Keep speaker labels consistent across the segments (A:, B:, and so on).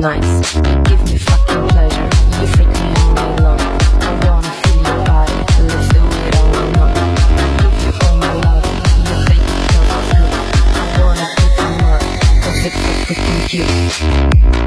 A: nice. You give me fucking pleasure. You freak me all day long. I wanna feel your body. Let's do it all night. I give you all my love. You fake it till I feel. I wanna give you more. 'Cause it's so freaking cute.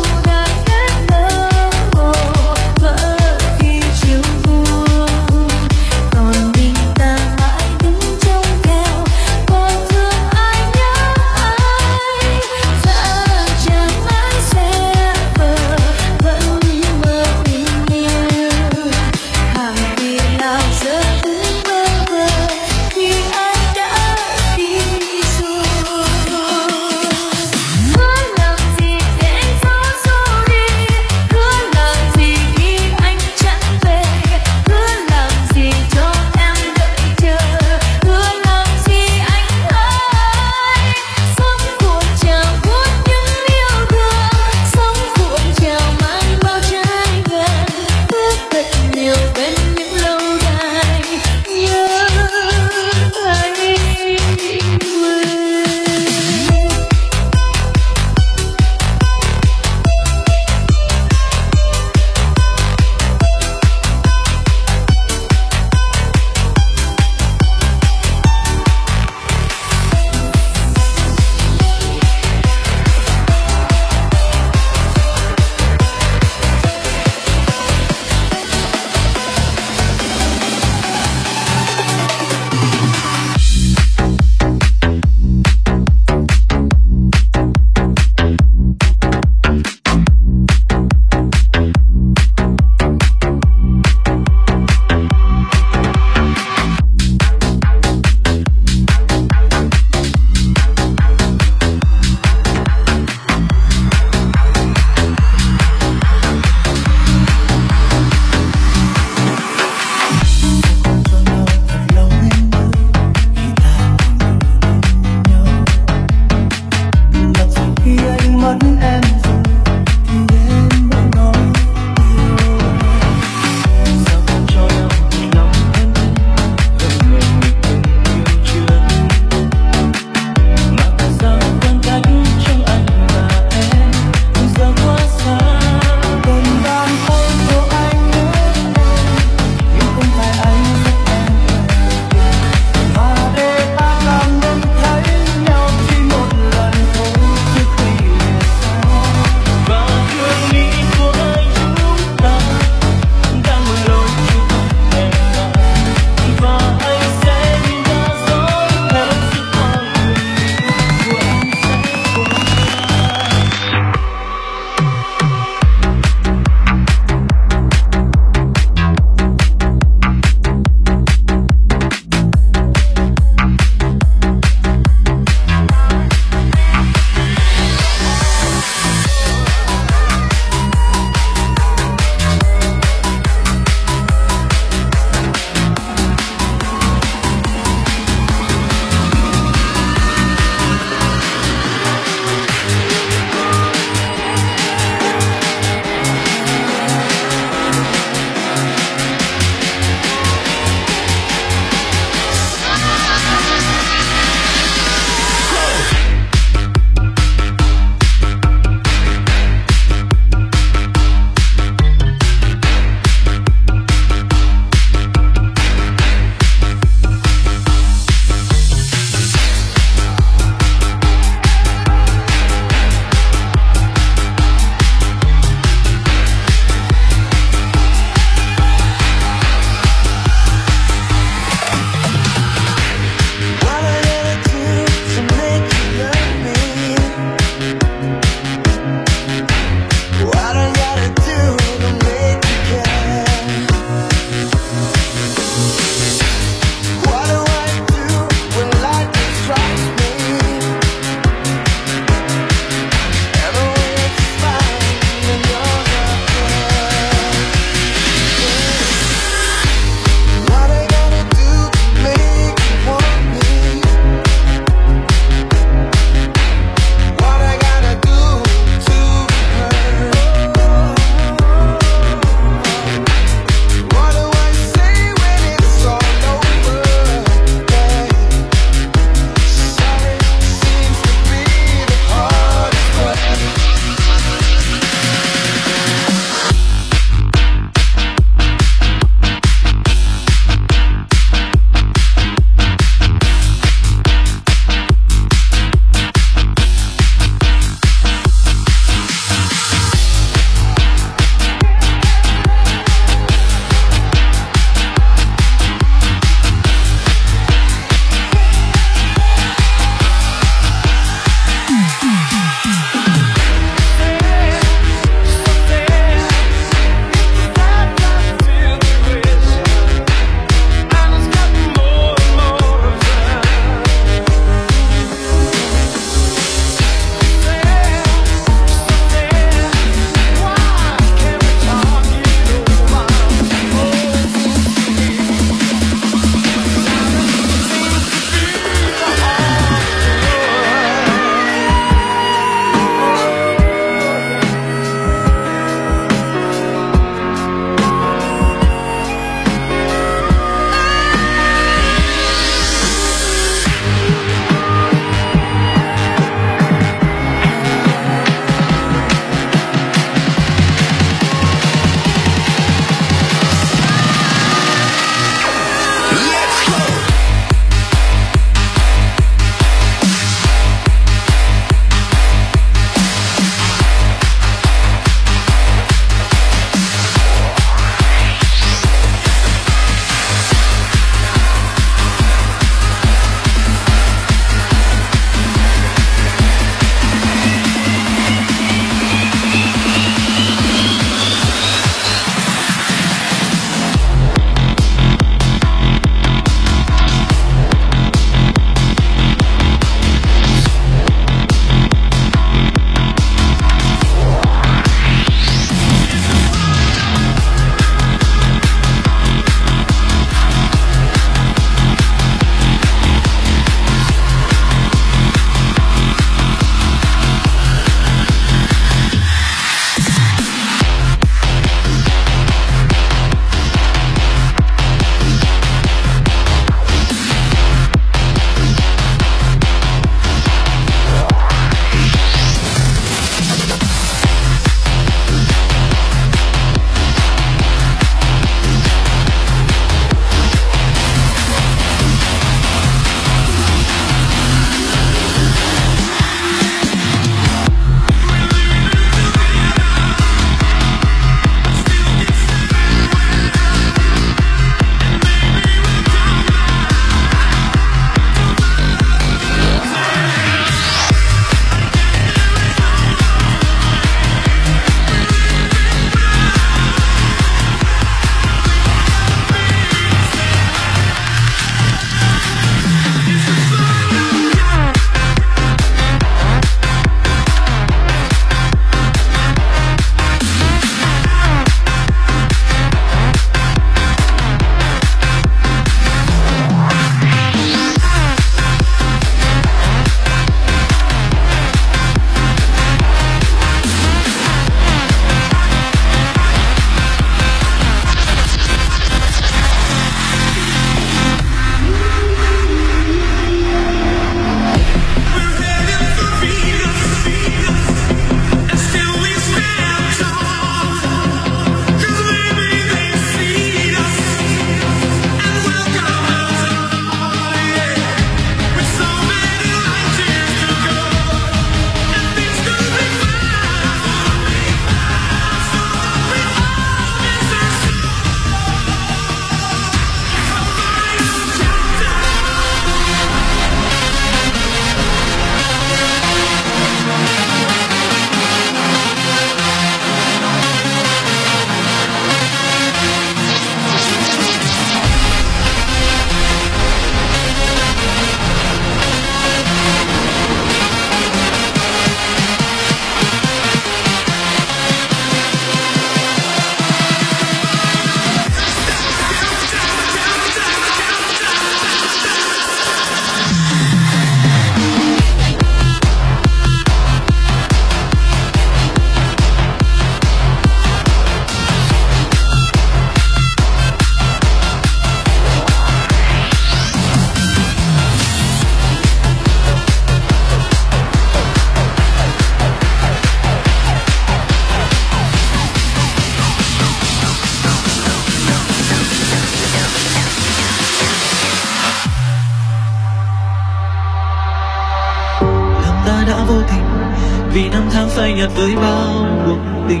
B: vì năm tháng phai nhạt với bao cuộc tình.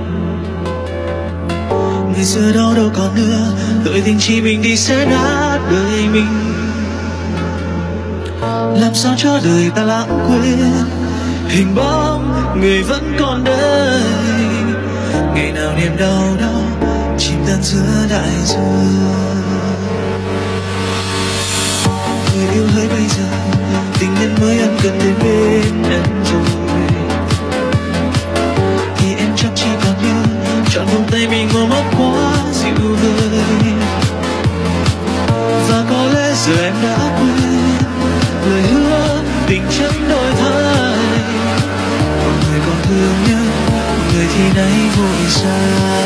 B: Ngày xưa đâu còn nữa, đợi tình chỉ mình đi sẽ nát đời mình. Làm sao cho đời ta lãng quên hình bóng người vẫn còn đây. Ngày nào niềm đau đó chìm tan giữa đại dương. Người yêu hỡi bây giờ, tình nhân mới ân cần đến bên em rồi, thì em chắc chỉ còn nhớ trọn vòng tay mình ôm ấp quá dịu vời. Và có lẽ giờ em đã quên lời hứa tình chẳng đổi thay. Một người còn thương nhớ, một người thì nay vội xa.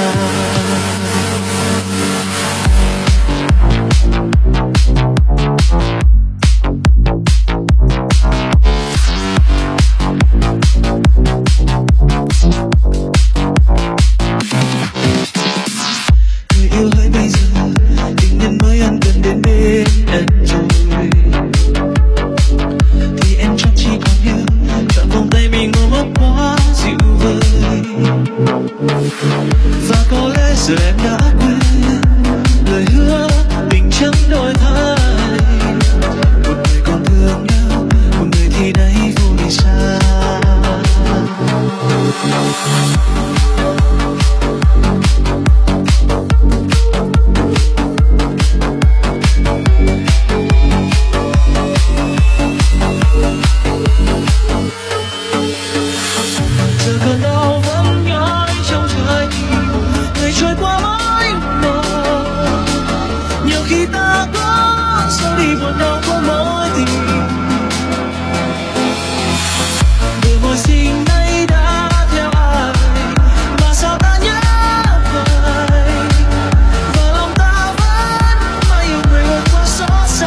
B: Và có lẽ giờ em đã quên lời hứa tình chẳng đổi thay. Một người còn thương nhau, một người thì nay vội xa. Giờ cơn đau vẫn nhói trong trái tim, ngày trôi qua mãi mơ. Nhiều khi ta có sao đi buồn đau của mối tình. Đôi môi xinh nay đã theo ai, mà sao ta nhớ vậy. Và lòng ta vẫn mãi yêu người vượt qua xót xa.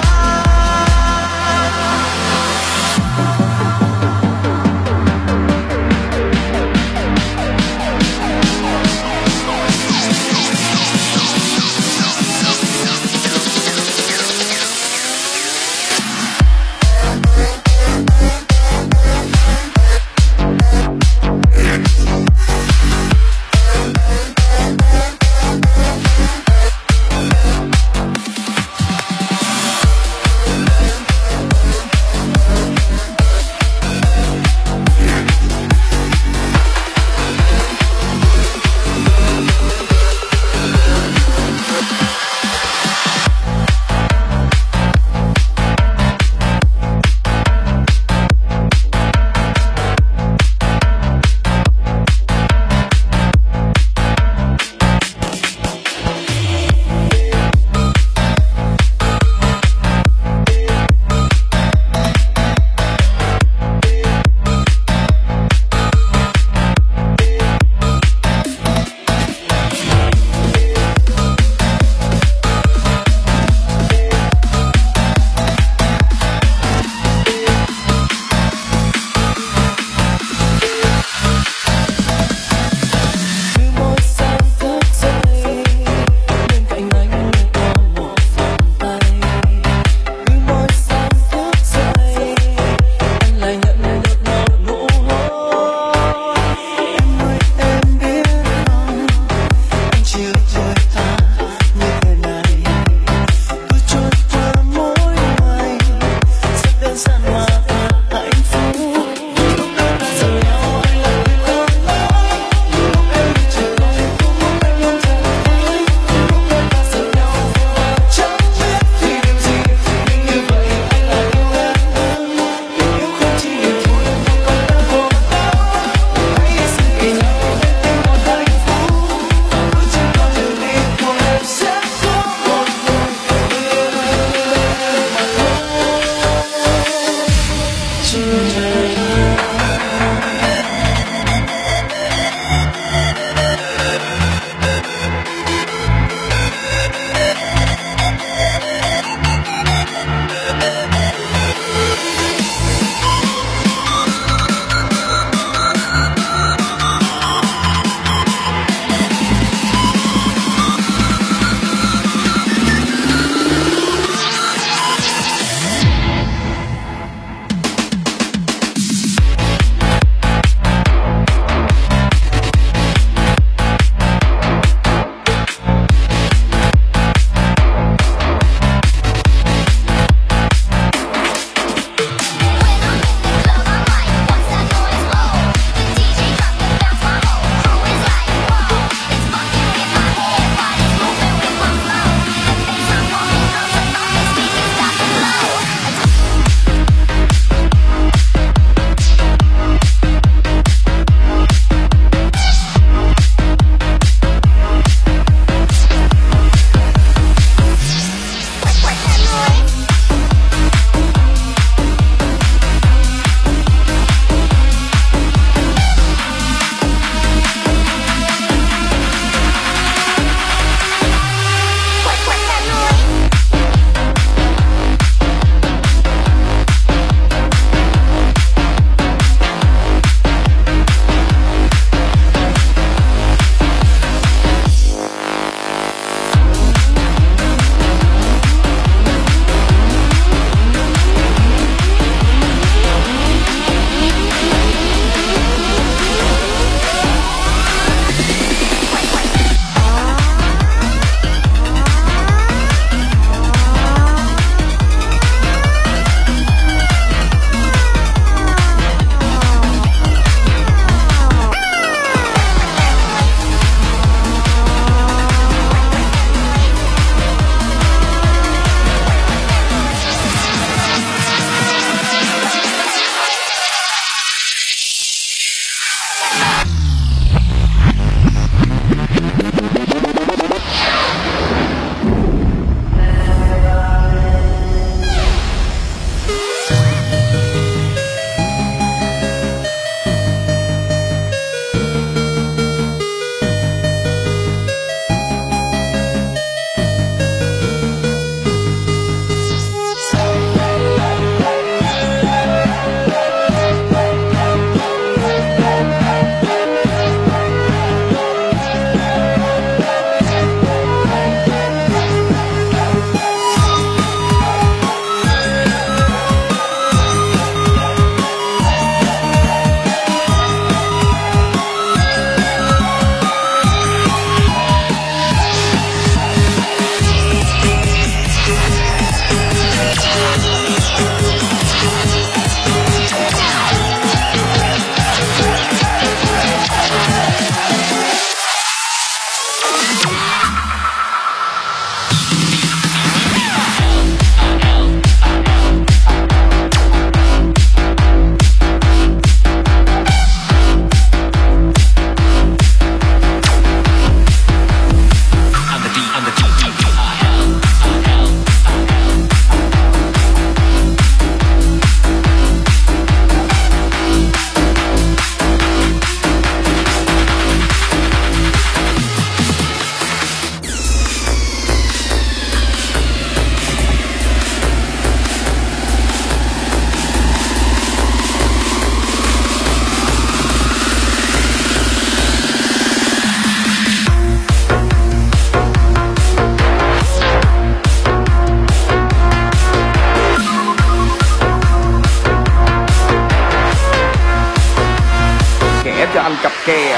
C: cho anh cặp kè.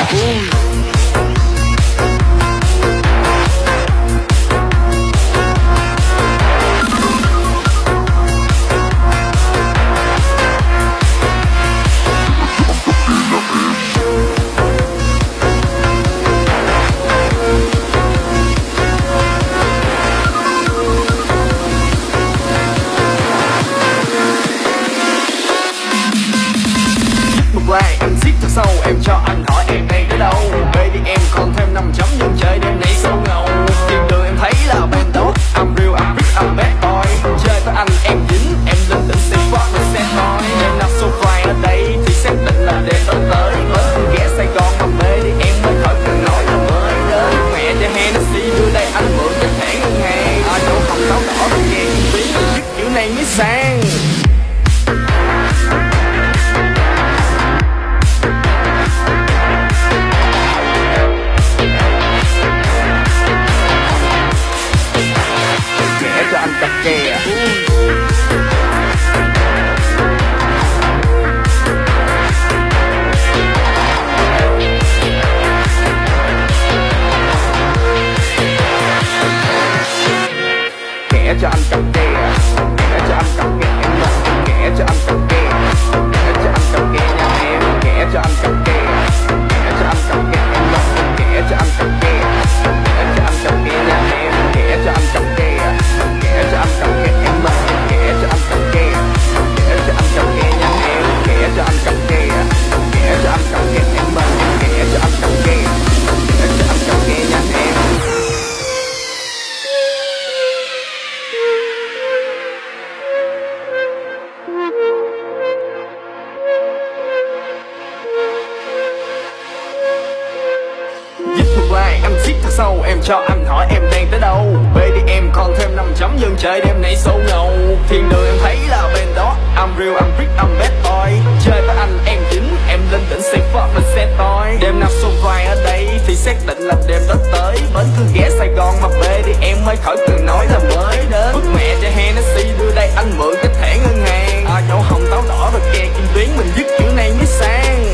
C: Em siết thật sâu, em cho anh hỏi em đang tới đâu. Baby em còn thêm 5 chấm nhưng chơi đêm nay sâu ngầu. Thiên đường em thấy là bên đó I'm real, I'm rich, I'm bad boy. Chơi với anh em dính, em linh tỉnh sẽ fuck và sad boy. Đêm nào so fly ở đây thì xác định là đêm tới tới. Bến không ghé Sài Gòn mà baby em mới khỏi cần nói là mới đến. Mẹ cho Hennessy đưa đây anh mượn cái thẻ ngân hàng. Ở chỗ hồng táo đỏ rồi nghe tiếng biết kiểu này mới sang. Cho anh cặp kè. Kẻ cho anh cặp kè, kẻ cho anh cặp kè em ơi, kẻ cho anh cặp kè, kẻ cho anh cặp kè nha em, kẻ cho anh cặp kè, kẻ cho anh cặp kè em ơi, kẻ cho anh cặp kè, kẻ cho anh cặp kè nha em, kẻ cho anh cặp kè. Kẻ cho anh cặp kè em ơi, kẻ cho anh cặp kè, kẻ cho anh cặp kè nha em, kẻ cho anh cặp kè, kẻ cho anh cặp kè em ơi, kẻ cho anh cặp kè, kẻ cho anh cặp kè nha em. Dịch một lại em siết thật sâu, em cho anh hỏi em đang tới đâu. Baby em còn thêm 5 chấm nhưng chơi đêm nay sâu ngầu. Thiên đường em thấy là bên đó I'm real, I'm rich, I'm bad boy. Chơi với anh em dính, em linh tỉnh sẽ fuck và sad boy. Đêm nào so fly ở đây thì xác định là đêm đó tới. Bến cứ ghé Sài Gòn mà baby em mới khỏi cần nói là mới đến. Bức mẹ cho Hennessy đưa đây anh mượn cái thẻ ngân hàng. Ở chỗ hồng táo đỏ rồi kè kim tuyến mình dứt kiểu này mới sang.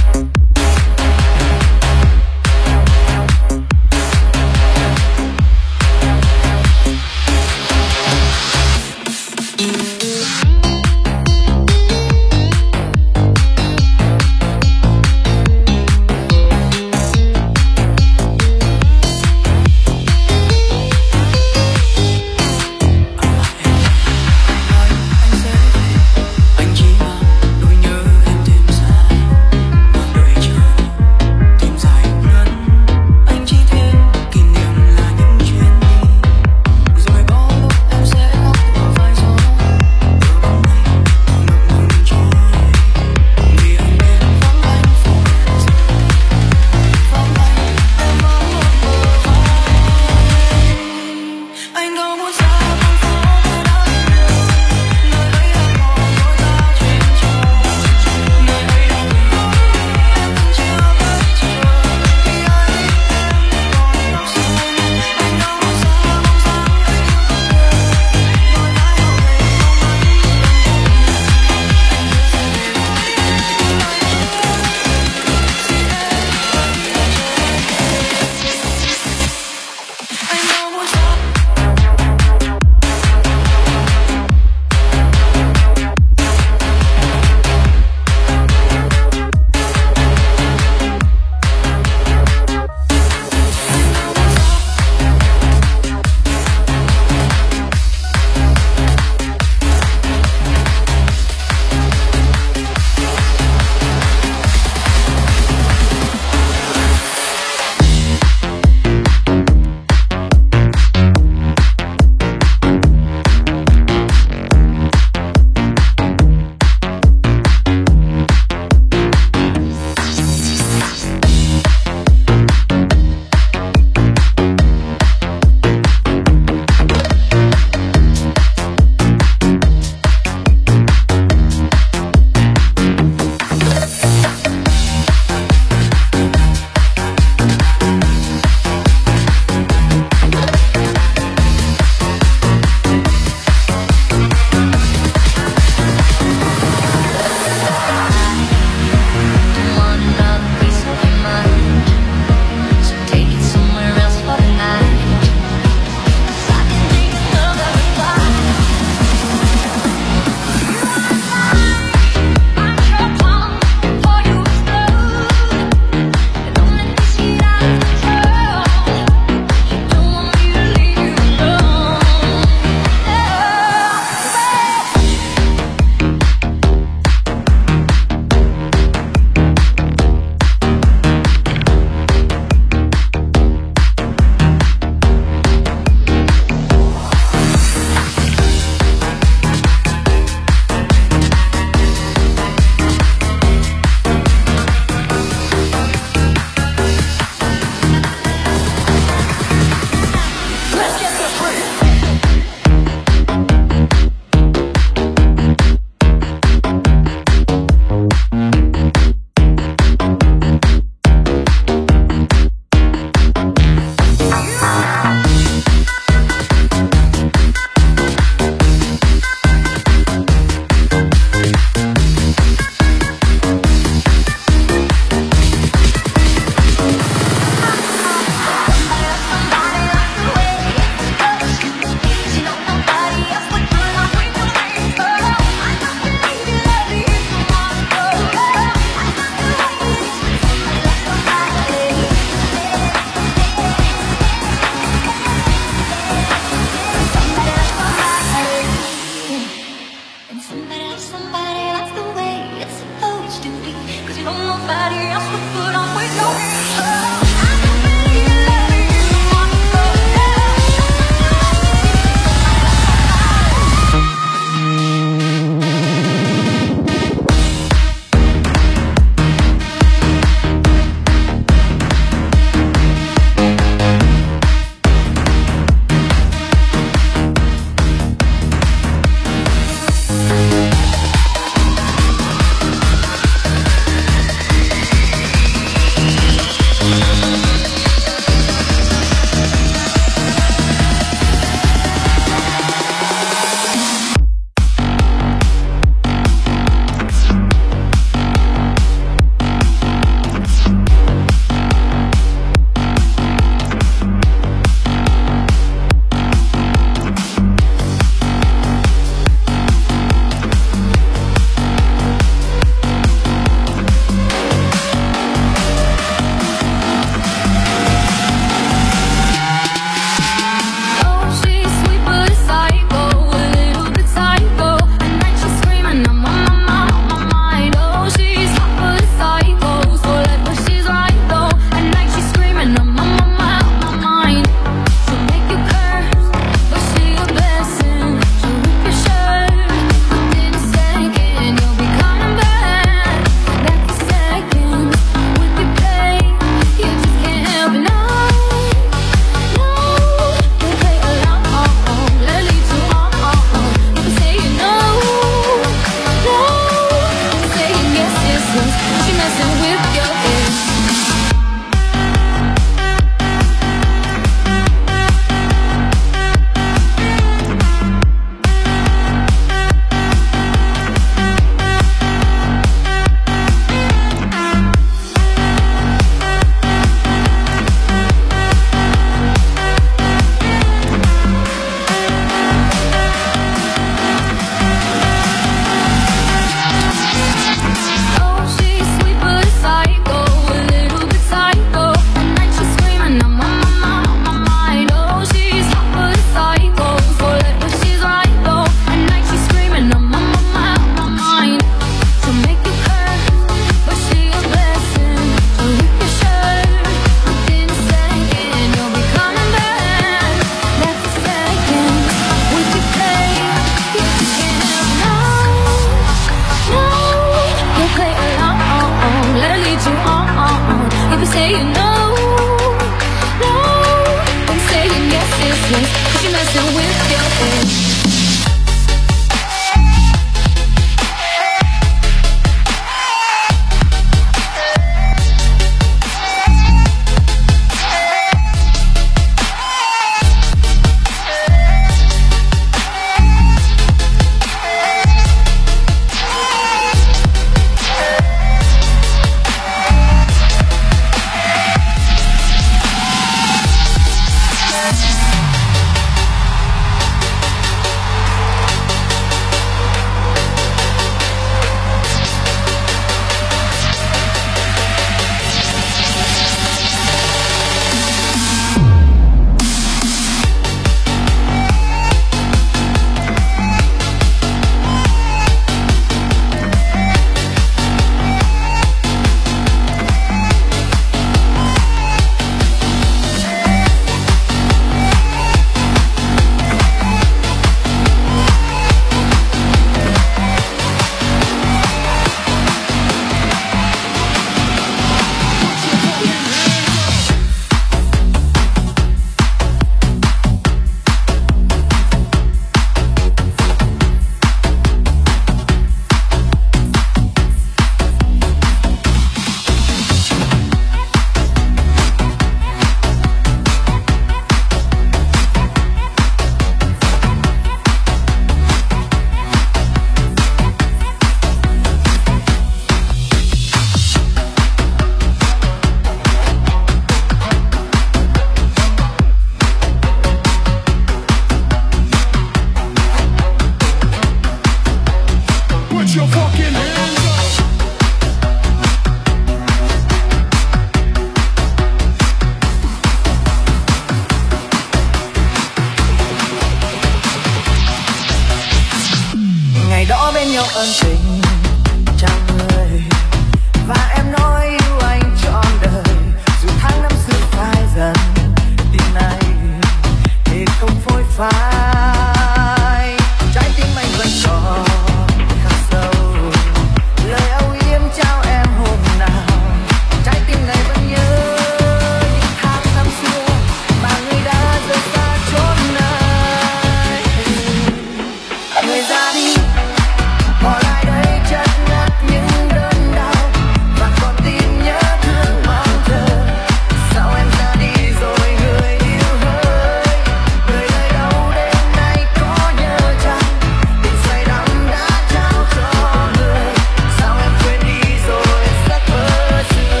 B: tình chào người và em nói yêu anh trọn đời, dù tháng năm xưa phai dần tình này thì không phôi phai. Trái tim anh vẫn còn khắc sâu lời âu yếm trao em hôm nào, trái tim này vẫn nhớ những tháng năm xưa mà người đã rời xa chốn này. Người ra đi bỏ lại đây chất ngất những đớn đau và con tim nhớ thương mong chờ. Sao em ra đi rồi người yêu hỡi, người nơi đâu đêm nay có nhớ chăng tình say đắm đã trao cho người. Sao em quên đi rồi giấc mơ xưa.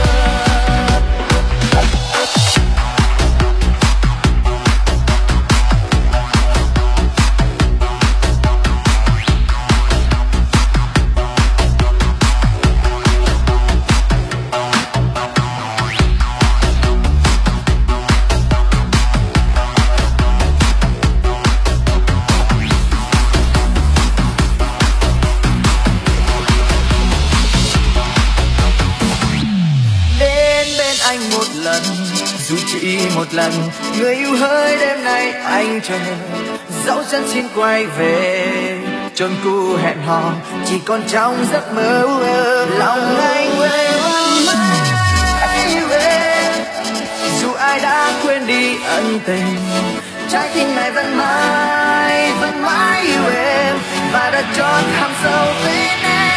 B: Đến bên anh một lần, dù chỉ một lần, người yêu hỡi đêm nay anh chờ. Dẫu chân xin quay về, chốn cũ hẹn hò chỉ còn trong giấc mơ. Lòng anh về dù ai đã quên đi ân tình, trái tim này vẫn mãi yêu em và đã chót khảm sâu tên em.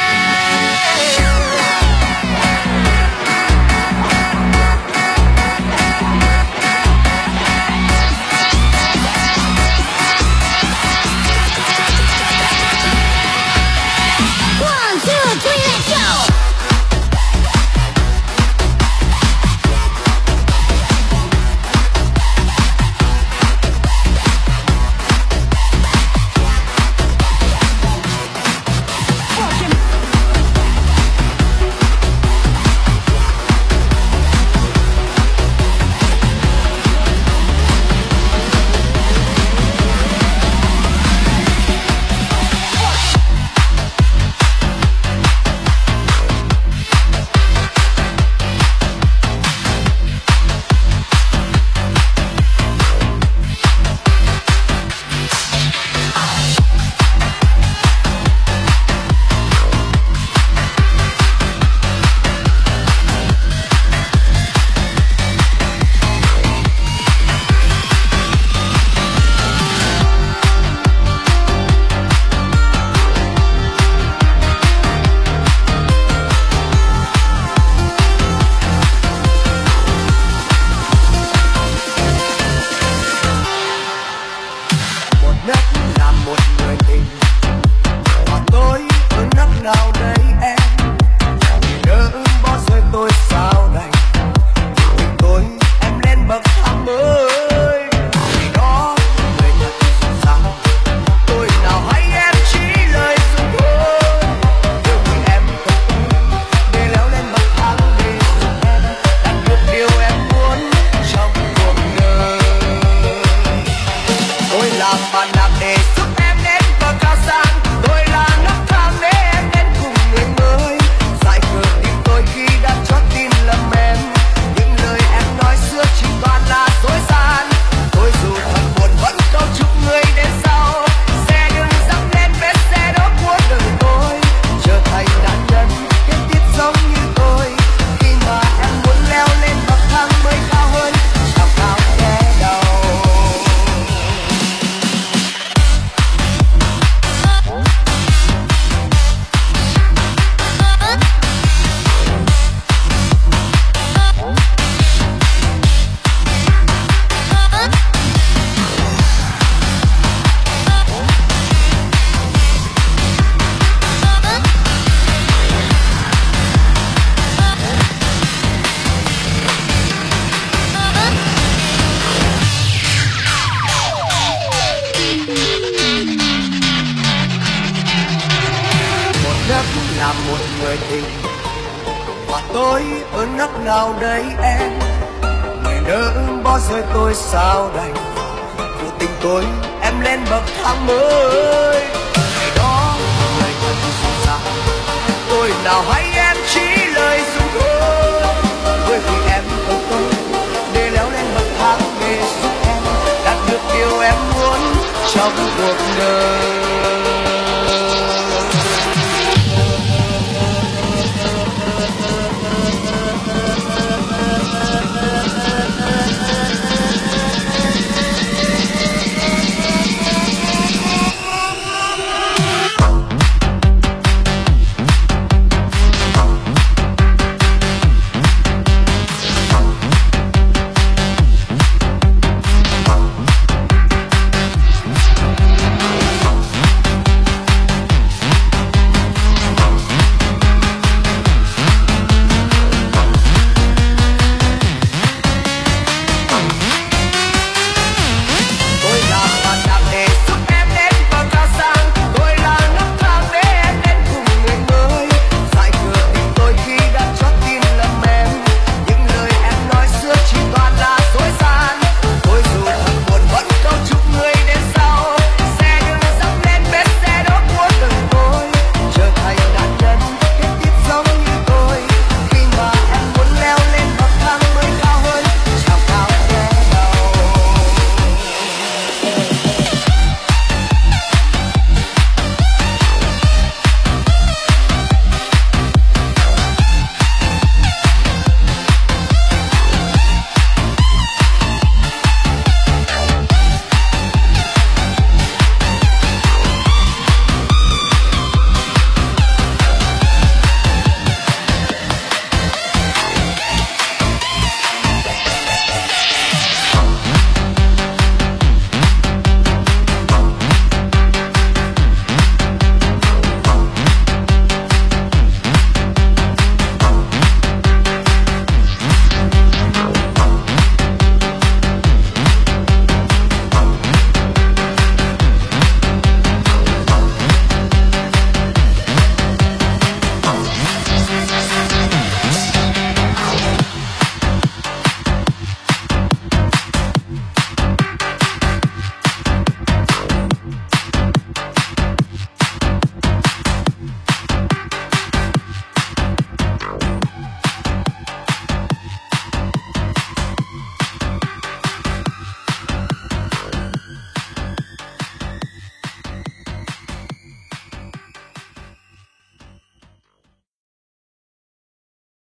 D: One, two, three, let's go!
B: tôi ở nấc nào đây em, người nỡ bỏ rơi tôi sao đành, phụ tình tôi em lên bậc thang mới. Ngày đó người
C: đời nào hay em chỉ lời ru thôi, bởi vì em không tôi để leo lên bậc thang để giúp em đạt được điều em muốn trong cuộc